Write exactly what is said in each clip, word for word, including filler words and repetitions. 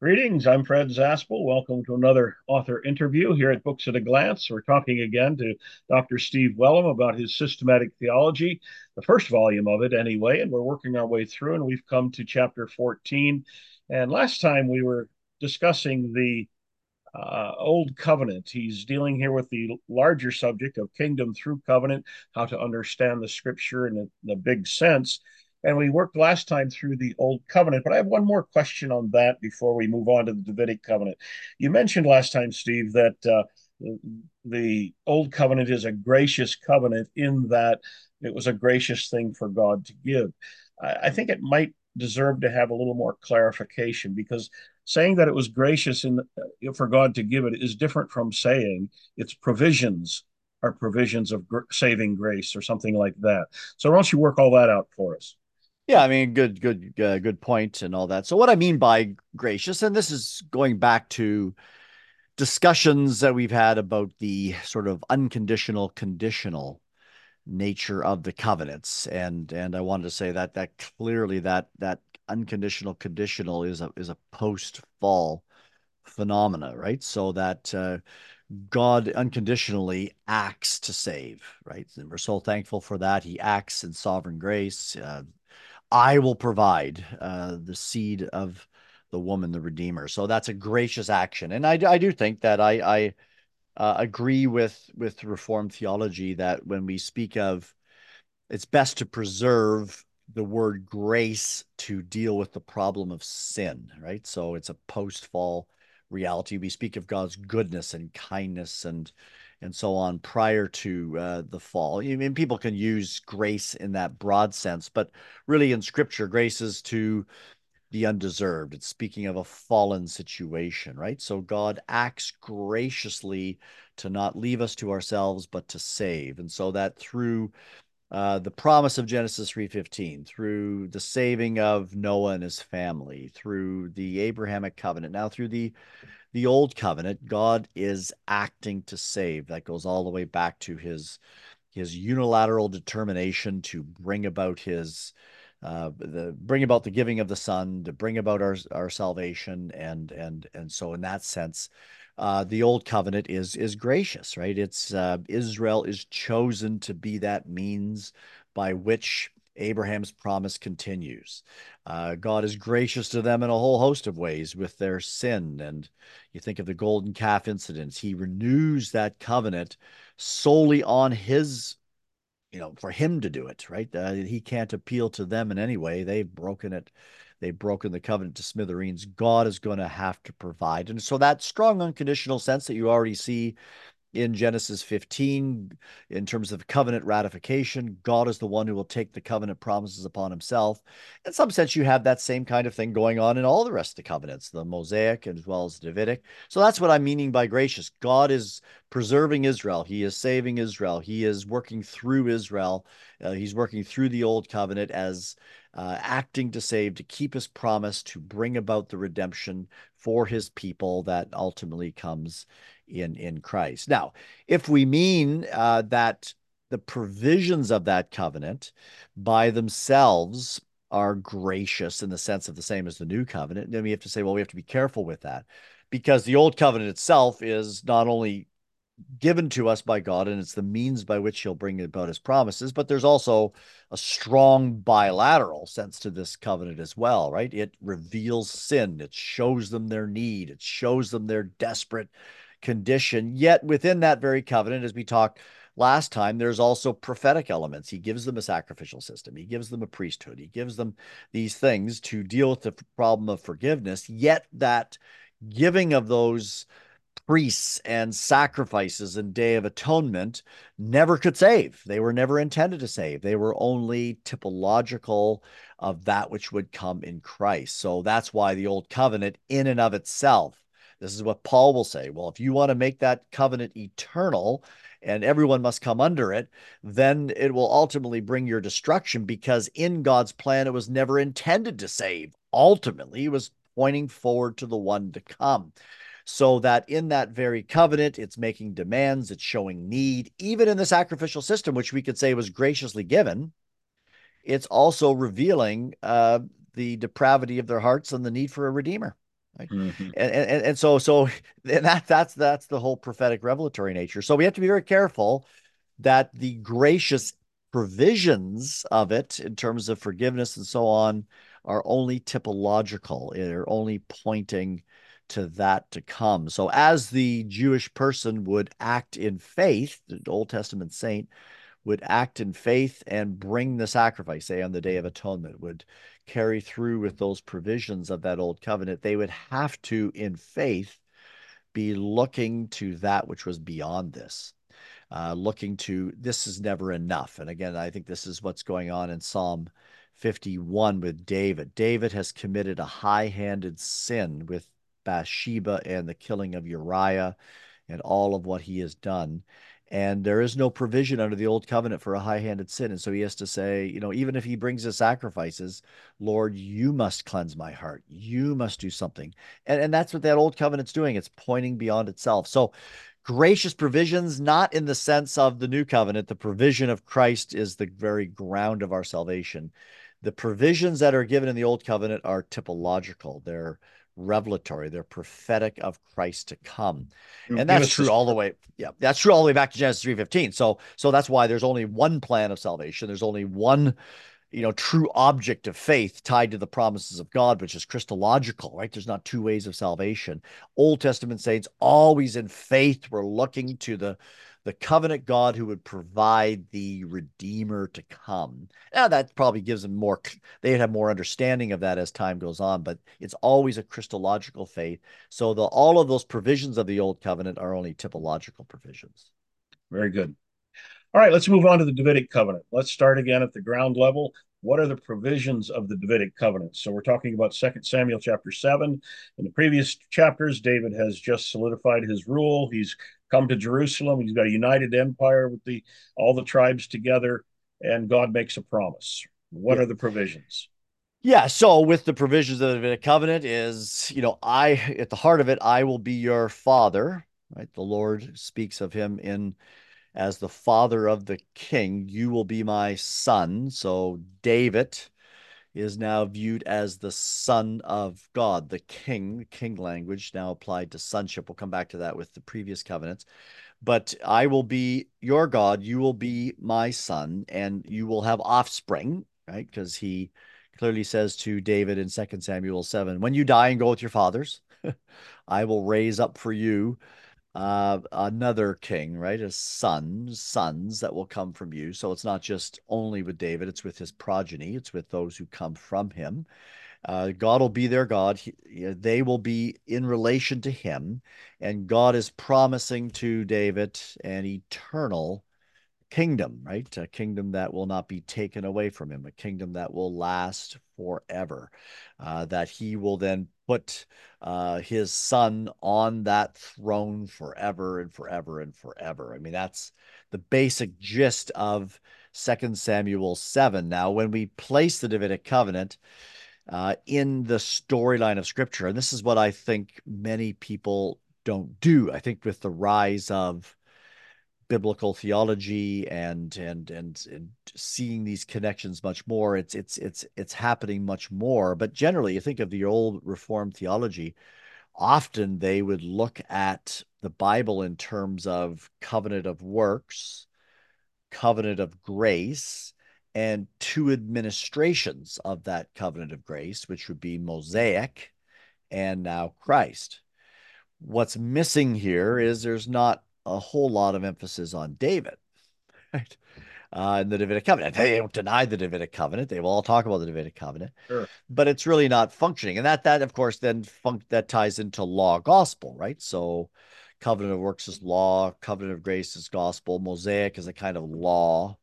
Greetings, I'm Fred Zaspel. Welcome to another author interview here at Books at a Glance. We're talking again to Doctor Steve Wellum about his systematic theology, the first volume of it anyway, and we're working our way through, and we've come to chapter fourteen. And last time we were discussing the uh, Old Covenant. He's dealing here with the larger subject of kingdom through covenant, how to understand the scripture in the big sense. And we worked last time through the Old Covenant, but I have one more question on that before we move on to the Davidic Covenant. You mentioned last time, Steve, that uh, the Old Covenant is a gracious covenant in that it was a gracious thing for God to give. I, I think it might deserve to have a little more clarification because saying that it was gracious in, uh, for God to give it is different from saying its provisions are provisions of gr- saving grace or something like that. So why don't you work all that out for us? Yeah, I mean, good, good, uh, good point and all that. So, what I mean by gracious, and this is going back to discussions that we've had about the sort of unconditional, conditional nature of the covenants, and and I wanted to say that that clearly that that unconditional, conditional is a is a post fall phenomena, right? So that uh, God unconditionally acts to save, right? And we're so thankful for that. He acts in sovereign grace. Uh, I will provide uh, the seed of the woman, the Redeemer. So that's a gracious action, and I, I do think that I, I uh, agree with with Reformed theology that when we speak of, it's best to preserve the word grace to deal with the problem of sin, right? So it's a post-fall reality. We speak of God's goodness and kindness and and so on prior to uh, the fall. I mean, people can use grace in that broad sense, but really in Scripture, grace is to the undeserved. It's speaking of a fallen situation, right? So God acts graciously to not leave us to ourselves, but to save. And so that through uh, the promise of Genesis three fifteen, through the saving of Noah and his family, through the Abrahamic covenant, now through the the old covenant, God is acting to save. That goes all the way back to his his unilateral determination to bring about his uh, the bring about the giving of the Son, to bring about our our salvation, and and and so in that sense, uh, the old covenant is is gracious, right? It's uh, Israel is chosen to be that means by which Abraham's promise continues. Uh, God is gracious to them in a whole host of ways with their sin. And you think of the golden calf incidents, he renews that covenant solely on his, you know, for him to do it, right? Uh, he can't appeal to them in any way. They've broken it. They've broken the covenant to smithereens. God is going to have to provide. And so that strong unconditional sense that you already see in Genesis fifteen, in terms of covenant ratification, God is the one who will take the covenant promises upon himself. In some sense, you have that same kind of thing going on in all the rest of the covenants, the Mosaic as well as the Davidic. So that's what I'm meaning by gracious. God is preserving Israel. He is saving Israel. He is working through Israel. Uh, he's working through the old covenant as uh, acting to save, to keep his promise, to bring about the redemption for his people that ultimately comes in in Christ. Now, if we mean uh, that the provisions of that covenant by themselves are gracious in the sense of the same as the new covenant, then we have to say, well, we have to be careful with that because the old covenant itself is not only given to us by God, and it's the means by which he'll bring about his promises. But there's also a strong bilateral sense to this covenant as well, right? It reveals sin, it shows them their need, it shows them their desperate condition. Yet within that very covenant, as we talked last time, there's also prophetic elements. He gives them a sacrificial system, he gives them a priesthood, he gives them these things to deal with the problem of forgiveness. Yet that giving of those priests and sacrifices and Day of Atonement never could save. They were never intended to save. They were only typological of that which would come in Christ. So that's why the old covenant, in and of itself, this is what Paul will say. Well, if you want to make that covenant eternal and everyone must come under it, then it will ultimately bring your destruction because in God's plan, it was never intended to save. Ultimately, it was pointing forward to the one to come. So that in that very covenant, it's making demands, it's showing need, even in the sacrificial system, which we could say was graciously given. It's also revealing uh, the depravity of their hearts and the need for a redeemer. right? Hmm. And and, and so so and that that's that's the whole prophetic revelatory nature. So we have to be very careful that the gracious provisions of it in terms of forgiveness and so on are only typological. They're only pointing to that to come. So as the Jewish person would act in faith, the Old Testament saint would act in faith and bring the sacrifice, say on the Day of Atonement, would carry through with those provisions of that old covenant, they would have to, in faith, be looking to that which was beyond this, uh, looking to this is never enough. And again, I think this is what's going on in Psalm fifty-one with David. David has committed a high handed sin with Bathsheba and the killing of Uriah and all of what he has done. And there is no provision under the old covenant for a high handed sin. And so he has to say, you know, even if he brings the sacrifices, Lord, you must cleanse my heart. You must do something. And, and that's what that old covenant's doing. It's pointing beyond itself. So gracious provisions, not in the sense of the new covenant. The provision of Christ is the very ground of our salvation. The provisions that are given in the old covenant are typological. They're revelatory. They're prophetic of Christ to come. And Give that's us true this. all the way. Yeah, that's true all the way back to Genesis three fifteen. So, so that's why there's only one plan of salvation. There's only one, you know, true object of faith tied to the promises of God, which is Christological, right? There's not two ways of salvation. Old Testament saints always in faith were looking to the the covenant God who would provide the Redeemer to come. Now that probably gives them more, they'd have more understanding of that as time goes on, but it's always a Christological faith. So the all of those provisions of the old covenant are only typological provisions. Very good. All right, let's move on to the Davidic covenant. Let's start again at the ground level. What are the provisions of the Davidic covenant? So we're talking about Second Samuel chapter seven. In the previous chapters, David has just solidified his rule. He's come to Jerusalem. He's got a united empire with the all the tribes together, and God makes a promise. What Yeah. are the provisions? Yeah, so with the provisions of the Davidic covenant is, you know, I at the heart of it, I will be your father, right? The Lord speaks of him in as the father of the king. You will be my son. So David is now viewed as the son of God, the king, the king language now applied to sonship. We'll come back to that with the previous covenants. But I will be your God, you will be my son, and you will have offspring, right? Because he clearly says to David in Second Samuel seven, when you die and go with your fathers, I will raise up for you uh, another king, right? A son, sons that will come from you. So it's not just only with David, it's with his progeny, it's with those who come from him. Uh, God will be their God. He, they will be in relation to him. And God is promising to David an eternal kingdom, right? A kingdom that will not be taken away from him, a kingdom that will last forever, uh, that he will then put uh, his son on that throne forever and forever and forever. I mean, that's the basic gist of Second Samuel seven. Now, when we place the Davidic covenant uh, in the storyline of Scripture, and this is what I think many people don't do. I think with the rise of biblical theology and and and, and seeing these connections much more, it's it's it's it's happening much more. But generally, you think of the old Reformed theology, often they would look at the Bible in terms of covenant of works, covenant of grace, and two administrations of that covenant of grace, which would be Mosaic and now Christ. What's missing here is there's not a whole lot of emphasis on David, right? Uh, in the Davidic covenant. They don't deny the Davidic covenant. They will all talk about the Davidic covenant, Sure. but it's really not functioning. And that, that of course, then fun- that ties into law gospel, right? So covenant of works is law, covenant of grace is gospel, Mosaic is a kind of law.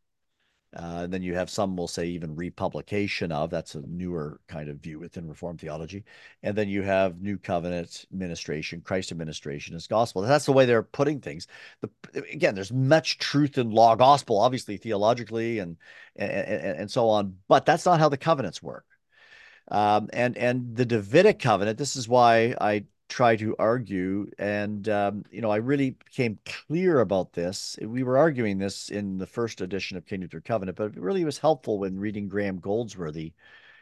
Uh, and then you have some will say even republication of, that's a newer kind of view within Reformed theology. And then you have New Covenant administration, Christ administration is gospel. That's the way they're putting things. The, again, there's much truth in law gospel, obviously theologically and, and, and so on, but that's not how the covenants work. Um, and and the Davidic covenant, this is why I try to argue, and um, you know, I really became clear about this. We were arguing this in the first edition of Kingdom Through Covenant, but it really was helpful when reading Graham Goldsworthy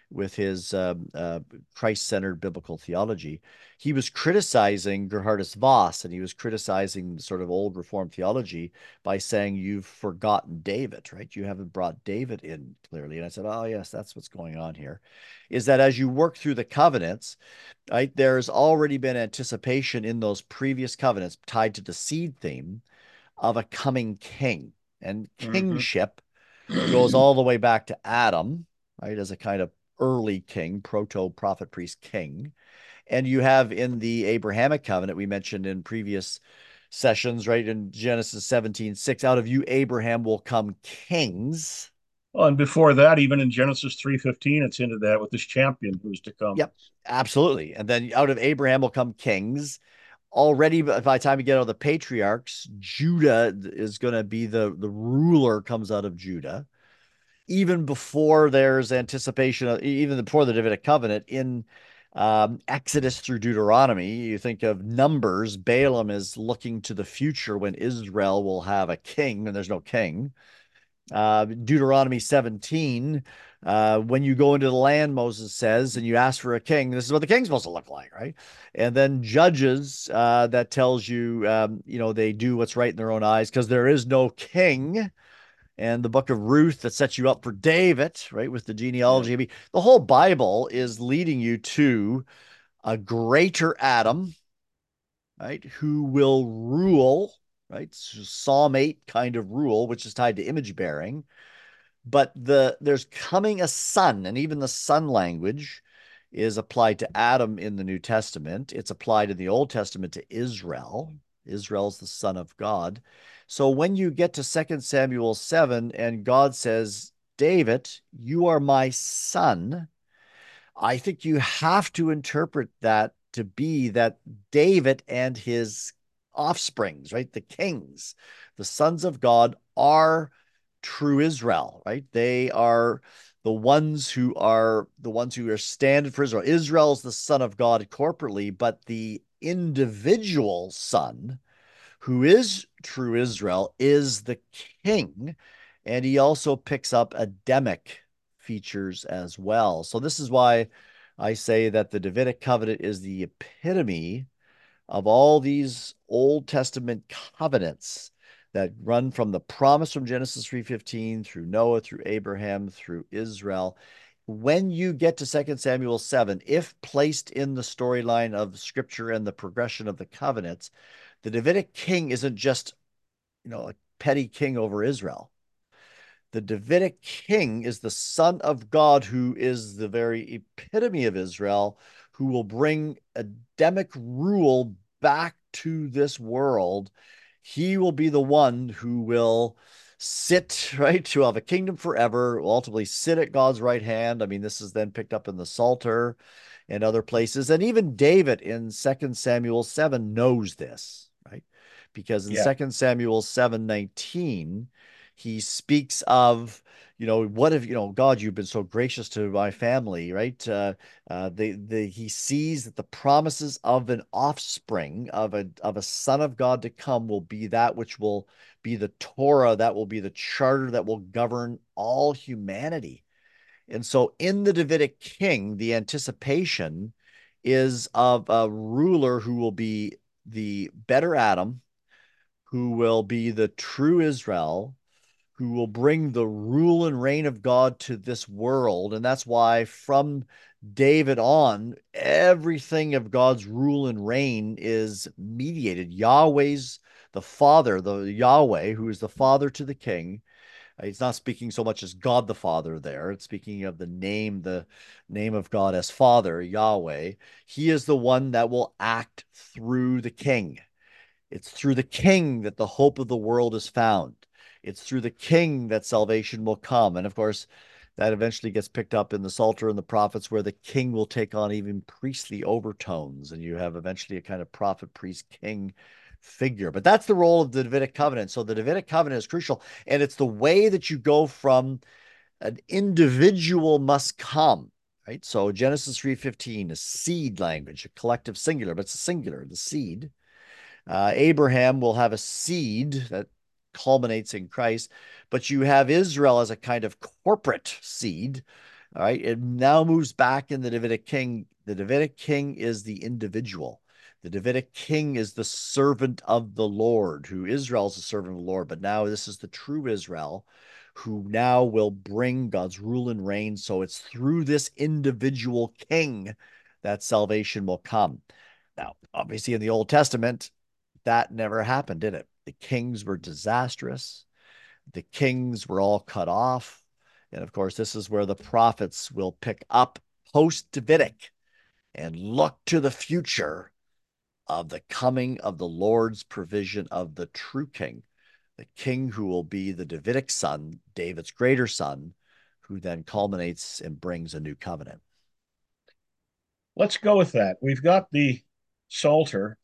with his um, uh, Christ-centered biblical theology. He was criticizing Gerhardus Voss, and he was criticizing sort of old Reformed theology by saying, you've forgotten David, right? You haven't brought David in clearly. And I said, oh, yes, that's what's going on here, is that as you work through the covenants, right, there's already been anticipation in those previous covenants tied to the seed theme of a coming king. And Hmm. kingship goes all the way back to Adam, right, as a kind of early king, proto prophet priest king. And you have in the Abrahamic covenant we mentioned in previous sessions, right, in Genesis seventeen six, out of you, Abraham, will come kings. Well, and before that, even in Genesis three fifteen, it's into that with this champion who's to come. Yep, absolutely. And then out of Abraham will come kings. Already, by the time you get all the patriarchs, Judah is going to be the, the ruler comes out of Judah. Even before there's anticipation of, even before the Davidic covenant in um, Exodus through Deuteronomy, you think of Numbers, Balaam is looking to the future when Israel will have a king, and there's no king. Uh, Deuteronomy seventeen, uh, when you go into the land, Moses says, and you ask for a king, this is what the king's supposed to look like, right? And then Judges, uh, that tells you, um, you know, they do what's right in their own eyes because there is no king. And the book of Ruth that sets you up for David, right, with the Yeah. genealogy. I mean, the whole Bible is leading you to a greater Adam, right, who will rule, right? Psalm eight kind of rule, which is tied to image bearing. But the there's coming a son, and even the son language is applied to Adam in the New Testament. It's applied in the Old Testament to Israel. Israel's the son of God. So when you get to Second Samuel seven and God says, David, you are my son, I think you have to interpret that to be that David and his offsprings, right? The kings, the sons of God are true Israel, right? They are the ones who are the ones who are standing for Israel. Israel is the son of God corporately, but the individual son who is true Israel is the king, and he also picks up Adamic features as well. So this is why I say that the Davidic covenant is the epitome of all these Old Testament covenants that run from the promise from Genesis three fifteen through Noah, through Abraham, through Israel. When you get to Second Samuel seven, if placed in the storyline of scripture and the progression of the covenants, the Davidic king isn't just, you know, a petty king over Israel. The Davidic king is the son of God, who is the very epitome of Israel, who will bring Adamic rule back to this world. He will be the one who will sit, right, to have a kingdom forever, will ultimately sit at God's right hand. I mean, this is then picked up in the Psalter and other places. And even David in Second Samuel seven knows this, right? Because in Yeah. Second Samuel seven nineteen, he speaks of, you know, what if, you know, God, you've been so gracious to my family, right? Uh, uh, the, the, he sees that the promises of an offspring, of a, of a son of God to come will be that which will be the Torah, that will be the charter that will govern all humanity. And so in the Davidic king, the anticipation is of a ruler who will be the better Adam, who will be the true Israel, who will bring the rule and reign of God to this world. And that's why from David on, everything of God's rule and reign is mediated. Yahweh's the father, the Yahweh, who is the father to the king. It's not speaking so much as God the Father there. It's speaking of the name, the name of God as Father, Yahweh. He is the one that will act through the king. It's through the king that the hope of the world is found. It's through the king that salvation will come. And of course, that eventually gets picked up in the Psalter and the prophets, where the king will take on even priestly overtones. And you have eventually a kind of prophet, priest, king figure. But that's the role of the Davidic covenant. So the Davidic covenant is crucial. And it's the way that you go from an individual must come, right? So Genesis three fifteen is seed language, a collective singular, but it's a singular, the seed. Uh, Abraham will have a seed that culminates in Christ, but you have Israel as a kind of corporate seed, All right. It now moves back in the Davidic king. The Davidic king is the individual. The Davidic king is the servant of the Lord, who Israel is the servant of the Lord. But now this is the true Israel who now will bring God's rule and reign. So it's through this individual king that salvation will come. Now, obviously, in the Old Testament, that never happened, did it? The kings were disastrous. The kings were all cut off. And of course, this is where the prophets will pick up post Davidic and look to the future of the coming of the Lord's provision of the true king, the king who will be the Davidic son, David's greater son, who then culminates and brings a new covenant. Let's go with that. We've got the Psalter,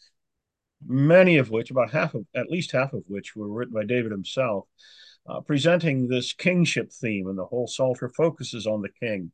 many of which, about half of, at least half of which, were written by David himself, uh, presenting this kingship theme, and the whole Psalter focuses on the king.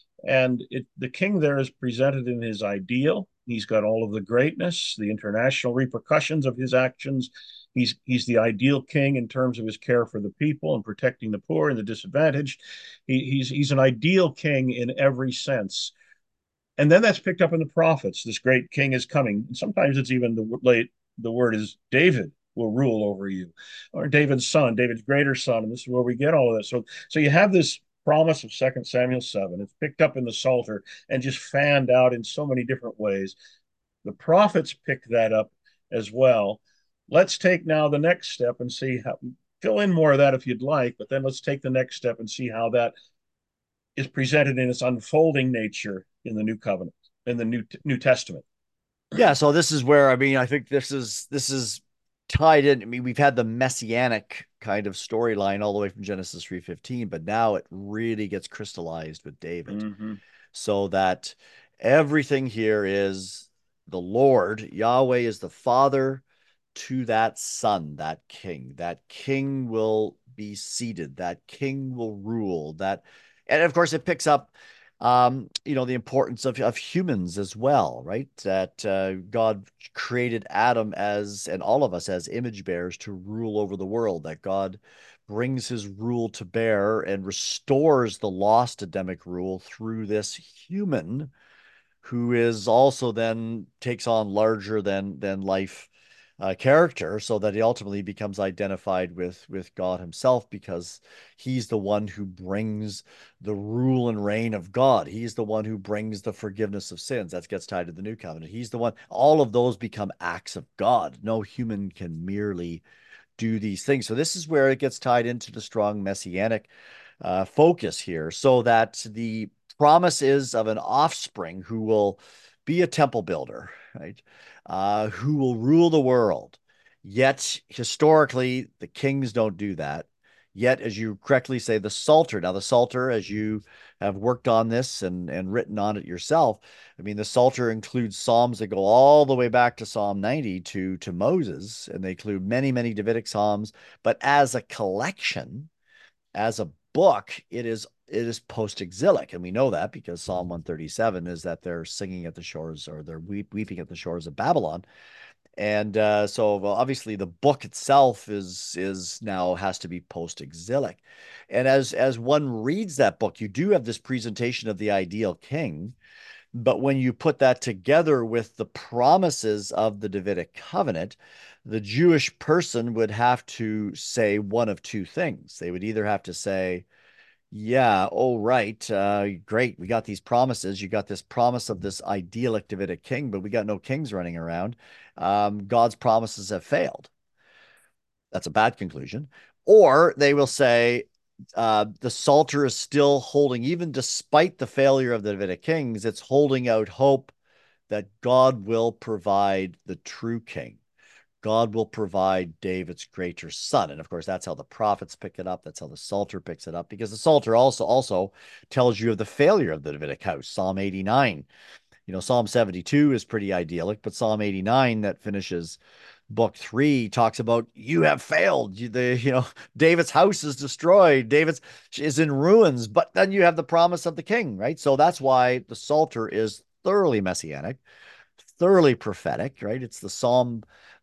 And it, the king there is presented in his ideal. He's got all of the greatness, the international repercussions of his actions. He's he's the ideal king in terms of his care for the people and protecting the poor and the disadvantaged. He, he's he's an ideal king in every sense. And then that's picked up in the prophets. This great king is coming. And sometimes it's even the late the word is David will rule over you, or David's son, David's greater son, and this is where we get all of this. So so you have this promise of Second Samuel seven. It's picked up in the Psalter and just fanned out in so many different ways. The prophets pick that up as well. Let's take now the next step and see how, fill in more of that if you'd like, but then let's take the next step and see how that is presented in its unfolding nature in the new covenant, in the new New Testament. Yeah, so this is where I mean, I think this is this is tied in. I mean, we've had the messianic kind of storyline all the way from Genesis three fifteen, but now it really gets crystallized with David. Mm-hmm. So that everything here is the Lord, Yahweh is the father to that son, that king. That king will be seated, that king will rule, that, and of course, it picks up um, you know, the importance of, of humans as well, right? That uh, God created Adam as, and all of us as image bearers to rule over the world, that God brings his rule to bear and restores the lost Adamic rule through this human who is also then takes on larger than than life uh, character, so that he ultimately becomes identified with with God himself, because he's the one who brings the rule and reign of God. He's the one who brings the forgiveness of sins. That gets tied to the new covenant. He's the one. All of those become acts of God. No human can merely do these things. So this is where it gets tied into the strong messianic uh, focus here, so that the promise is of an offspring who will be a temple builder, right? Uh, who will rule the world. Yet historically, the kings don't do that. Yet, as you correctly say, the Psalter. Now, the Psalter, as you have worked on this and, and written on it yourself, I mean, the Psalter includes psalms that go all the way back to Psalm ninety to, to Moses, and they include many, many Davidic psalms. But as a collection, as a book, it is it is post-exilic, and we know that because Psalm one thirty-seven is that they're singing at the shores, or they're weep, weeping at the shores of Babylon. And uh, so, well, obviously, the book itself is is now has to be post-exilic. And as as one reads that book, you do have this presentation of the ideal king. But when you put that together with the promises of the Davidic covenant, the Jewish person would have to say one of two things. They would either have to say, yeah, oh, right, uh, great, we got these promises. You got this promise of this idyllic Davidic king, but we got no kings running around. Um, God's promises have failed. That's a bad conclusion. Or they will say, uh, the Psalter is still holding, even despite the failure of the Davidic kings, it's holding out hope that God will provide the true king. God will provide David's greater son. And of course, that's how the prophets pick it up. That's how the Psalter picks it up, because the Psalter also, also tells you of the failure of the Davidic house. Psalm eighty-nine, you know, Psalm seventy-two is pretty idyllic, but Psalm eighty-nine that finishes book three talks about you have failed. You, the, you know, David's house is destroyed. David's is in ruins, but then you have the promise of the king, right? So that's why the Psalter is thoroughly messianic, thoroughly prophetic, right? It's the psalm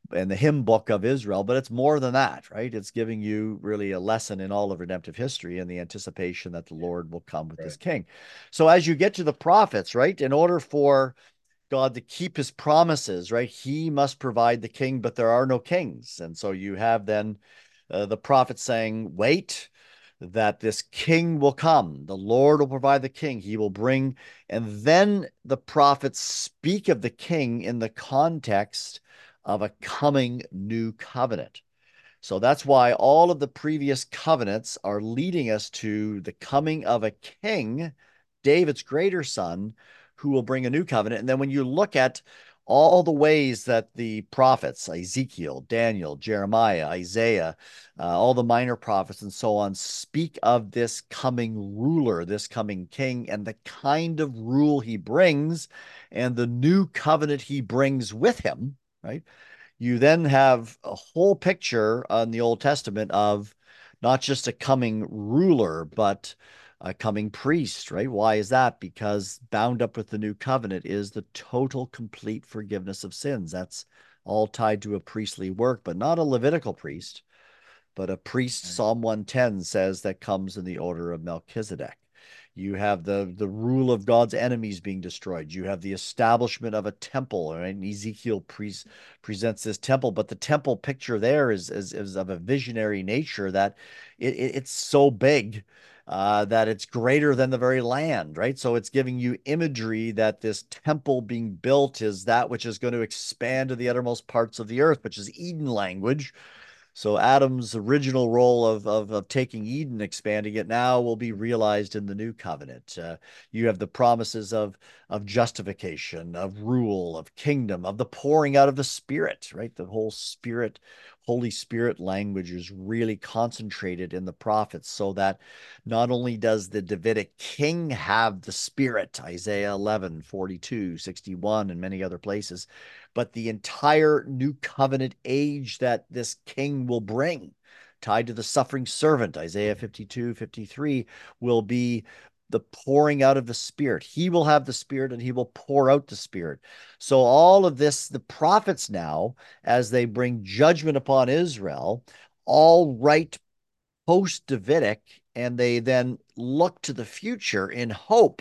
and the hymn book of Israel, but it's more than that, right? It's giving you really a lesson in all of redemptive history and the anticipation that the Lord will come with this Right. king. So as you get to the prophets, right, in order for God to keep his promises, right, he must provide the king, but there are no kings. And so you have then uh, the prophet saying, wait, that this king will come. The Lord will provide the king. He will bring. And then the prophets speak of the king in the context of a coming new covenant. So that's why all of the previous covenants are leading us to the coming of a king, David's greater son, who will bring a new covenant. And then when you look at all the ways that the prophets, Ezekiel, Daniel, Jeremiah, Isaiah, uh, all the minor prophets, and so on, speak of this coming ruler, this coming king, and the kind of rule he brings, and the new covenant he brings with him, right? You then have a whole picture on the Old Testament of not just a coming ruler, but a coming priest, right? Why is that? Because bound up with the new covenant is the total, complete forgiveness of sins. That's all tied to a priestly work, but not a Levitical priest, but a priest, Right. Psalm one ten says, that comes in the order of Melchizedek. You have the, the rule of God's enemies being destroyed. You have the establishment of a temple. Right? And Ezekiel pre presents this temple, but the temple picture there is, is, is of a visionary nature that it, it, it's so big uh, that it's greater than the very land, right? So it's giving you imagery that this temple being built is that which is going to expand to the uttermost parts of the earth, which is Eden language. So Adam's original role of, of, of taking Eden, expanding it now will be realized in the new covenant. Uh, you have the promises of, of justification, of rule, of kingdom, of the pouring out of the Spirit, right? The whole Spirit, Holy Spirit language is really concentrated in the prophets so that not only does the Davidic king have the Spirit, Isaiah eleven, forty-two, sixty-one, and many other places, but the entire new covenant age that this king will bring, tied to the suffering servant, Isaiah fifty-two, fifty-three, will be the pouring out of the Spirit. He will have the Spirit and he will pour out the Spirit. So, all of this, the prophets now, as they bring judgment upon Israel, all write post Davidic, and they then look to the future in hope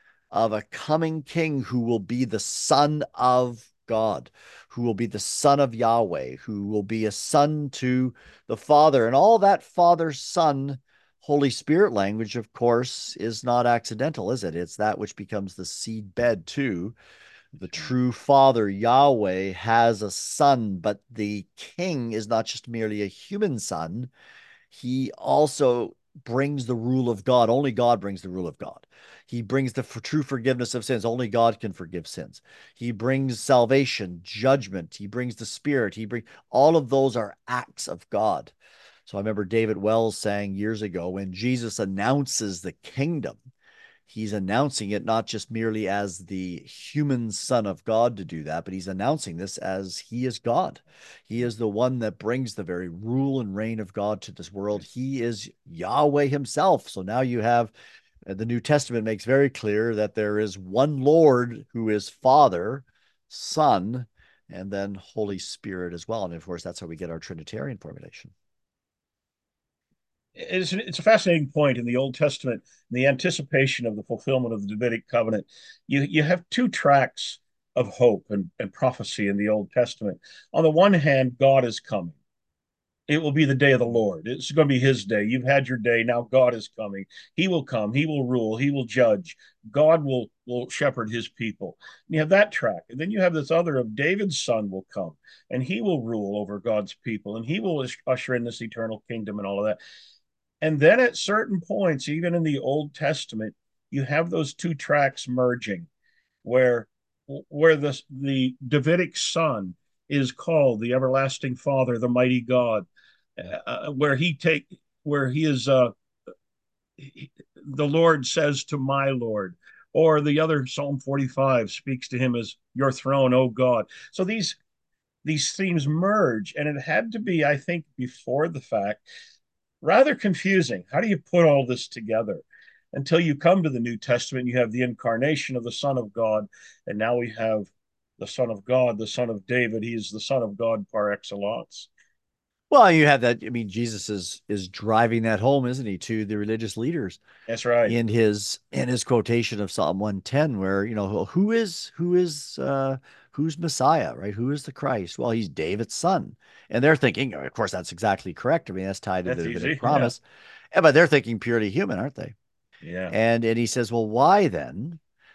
of a coming king who will be the son of God, who will be the son of Yahweh, who will be a son to the Father. And all that Father, Son, Holy Spirit language, of course, is not accidental, is it? It's that which becomes the seed bed too. The That's right. true Father, Yahweh, has a son, but the king is not just merely a human son, he also brings the rule of God. Only God brings the rule of God. He brings the true forgiveness of sins. Only God can forgive sins. He brings salvation, judgment. He brings the Spirit. He brings all of those are acts of God. So I remember David Wells saying years ago, when Jesus announces the kingdom, he's announcing it not just merely as the human son of God to do that, but he's announcing this as he is God. He is the one that brings the very rule and reign of God to this world. Right. He is Yahweh himself. So now you have uh, the New Testament makes very clear that there is one Lord who is Father, Son, and then Holy Spirit as well. And of course, that's how we get our Trinitarian formulation. It's, it's a fascinating point in the Old Testament, in the anticipation of the fulfillment of the Davidic covenant. You, you have two tracks of hope and, and prophecy in the Old Testament. On the one hand, God is coming. It will be the day of the Lord. It's going to be his day. You've had your day. Now God is coming. He will come. He will rule. He will judge. God will, will shepherd his people. And you have that track. And then you have this other of David's son will come and he will rule over God's people and he will usher in this eternal kingdom and all of that. And then at certain points, even in the Old Testament, you have those two tracks merging where where the the Davidic son is called the everlasting father, the mighty God, uh, where he take where he is uh, he, the Lord says to my Lord, or the other Psalm forty-five speaks to him as your throne, O God. So these these themes merge, and it had to be, I think, before the fact, rather confusing. How do you put all this together? Until you come to the New Testament, you have the incarnation of the Son of God, and now we have the Son of God, the Son of David. He is the Son of God par excellence. Well, you have that. I mean, Jesus is is driving that home, isn't he, to the religious leaders That's right. in his in his quotation of Psalm one ten, where you know who is who is uh who's Messiah, right? Who is the Christ? Well, he's David's son, and they're thinking, of course, that's exactly correct. I mean, that's tied to the That's Davidic easy. Yeah. promise, but they're thinking purely human, aren't they? Yeah. And and he says, well, why then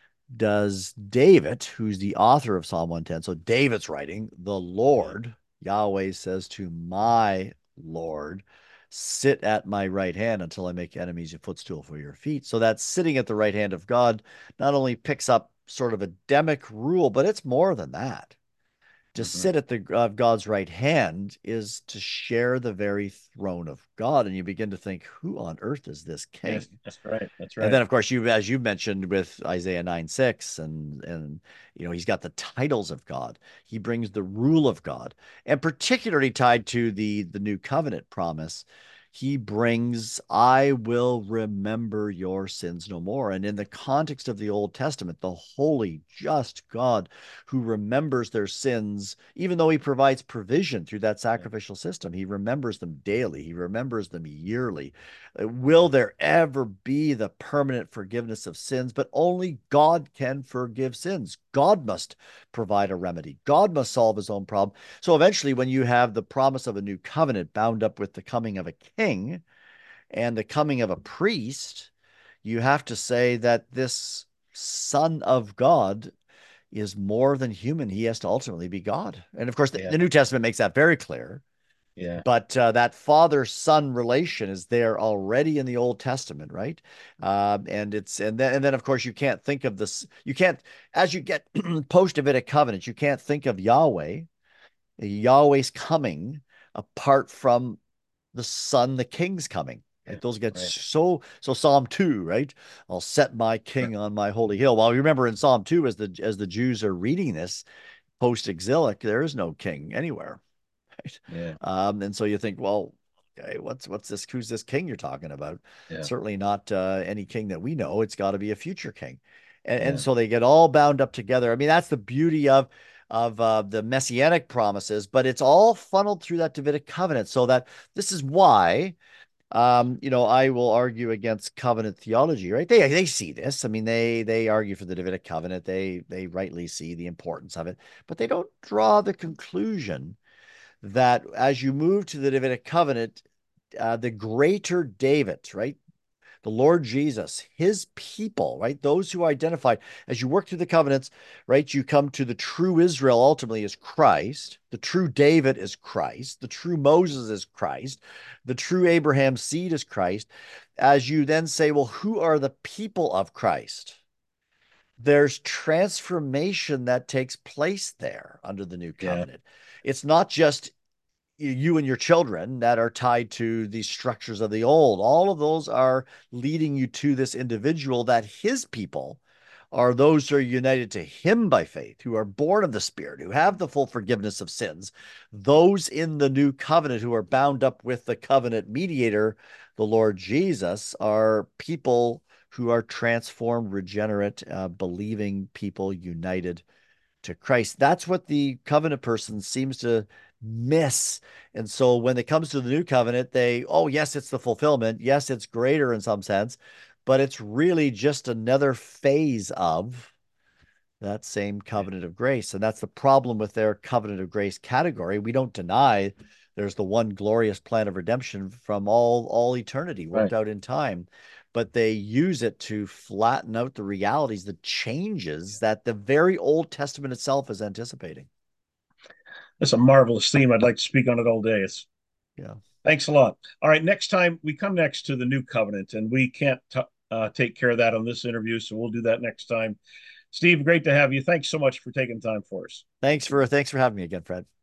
does David, who's the author of Psalm one ten, so David's writing, the Yeah. Lord, Yahweh says to my Lord, sit at my right hand until I make enemies a footstool for your feet. So that sitting at the right hand of God not only picks up sort of Adamic rule, but it's more than that. To Hmm. sit at the of God's right hand is to share the very throne of God. And you begin to think, who on earth is this Yes, king? that's right. That's And right. then, of course, you, as you mentioned with Isaiah nine six, and and you know he's got the titles of God. He brings the rule of God, and particularly tied to the the new covenant promise, he brings, "I will remember your sins no more." And in the context of the Old Testament, the holy, just God who remembers their sins, even though he provides provision through that Yeah. sacrificial system, he remembers them daily. He remembers them yearly. Will Yeah. there ever be the permanent forgiveness of sins? But only God can forgive sins. God must provide a remedy. God must solve his own problem. So eventually, when you have the promise of a new covenant bound up with the coming of a king and the coming of a priest, you have to say that this Son of God is more than human. He has to ultimately be God. And of course, the, Yeah. the New Testament makes that very clear. Yeah. But uh, that father-son relation is there already in the Old Testament, right? Um, and it's and then and then of course you can't think of this. You can't as you get post-Davidic covenant, you can't think of Yahweh, Yahweh's coming apart from the Son, the King's coming. Yeah. Right? Those get Right. so so Psalm two, right? I'll set my Right. king on my holy hill. Well, remember in Psalm two, as the as the Jews are reading this post-exilic, there is no king anywhere. Right? Yeah. Um, and so you think, well, okay, what's what's this? Who's this king you're talking about? Yeah. Certainly not uh, any king that we know. It's got to be a future king, and and Yeah. so they get all bound up together. I mean, that's the beauty of of uh, the messianic promises, but it's all funneled through that Davidic covenant. So that this is why. Um, you know, I will argue against covenant theology, right? They they see this. I mean, they they argue for the Davidic covenant. They they rightly see the importance of it, but they don't draw the conclusion that as you move to the Davidic covenant, uh, the greater David, right? The Lord Jesus, his people, right? Those who identified as you work through the covenants, right? You come to the true Israel ultimately is Christ. The true David is Christ. The true Moses is Christ. The true Abraham seed is Christ. As you then say, well, who are the people of Christ? There's transformation that takes place there under the new Yeah. covenant. It's not just you and your children that are tied to the structures of the old. All of those are leading you to this individual that his people are those who are united to him by faith, who are born of the Spirit, who have the full forgiveness of sins. Those in the new covenant who are bound up with the covenant mediator, the Lord Jesus, are people who are transformed, regenerate, uh, believing people united to Christ. That's what the covenant person seems to miss. And so when it comes to the new covenant, they, oh, yes, it's the fulfillment. Yes, it's greater in some sense, but it's really just another phase of that same Yeah. covenant of grace. And that's the problem with their covenant of grace category. We don't deny there's the one glorious plan of redemption from all all eternity worked Right. out in time, but they use it to flatten out the realities, the changes that the very Old Testament itself is anticipating. That's a marvelous theme. I'd like to speak on it all day. It's, Yeah. thanks a lot. All right. Next time we come next to the new covenant, and we can't t- uh, take care of that on this interview. So we'll do that next time. Steve, great to have you. Thanks so much for taking time for us. Thanks for thanks for having me again, Fred.